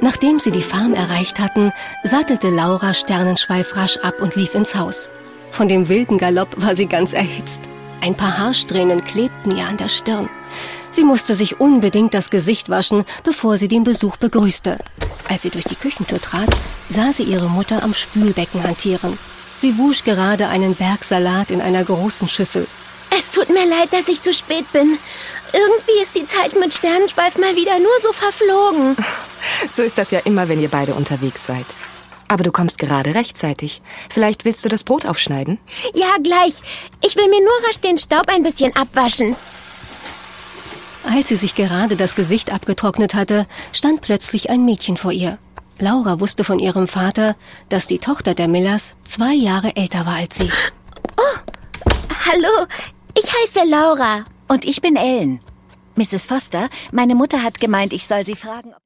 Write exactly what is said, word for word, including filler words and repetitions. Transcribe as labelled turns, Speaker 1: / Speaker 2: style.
Speaker 1: Nachdem sie die Farm erreicht hatten, sattelte Laura Sternenschweif rasch ab und lief ins Haus. Von dem wilden Galopp war sie ganz erhitzt. Ein paar Haarsträhnen klebten ihr an der Stirn. Sie musste sich unbedingt das Gesicht waschen, bevor sie den Besuch begrüßte. Als sie durch die Küchentür trat, sah sie ihre Mutter am Spülbecken hantieren. Sie wusch gerade einen Berg Salat in einer großen Schüssel.
Speaker 2: Es tut mir leid, dass ich zu spät bin. Irgendwie ist die Zeit mit Sternenschweif mal wieder nur so verflogen.
Speaker 3: So ist das ja immer, wenn ihr beide unterwegs seid. Aber du kommst gerade rechtzeitig. Vielleicht willst du das Brot aufschneiden?
Speaker 2: Ja, gleich. Ich will mir nur rasch den Staub ein bisschen abwaschen.
Speaker 1: Als sie sich gerade das Gesicht abgetrocknet hatte, stand plötzlich ein Mädchen vor ihr. Laura wusste von ihrem Vater, dass die Tochter der Millers zwei Jahre älter war als sie.
Speaker 2: Oh, hallo, ich heiße Laura.
Speaker 4: Und ich bin Ellen. Misses Foster, meine Mutter hat gemeint, ich soll Sie fragen, ob...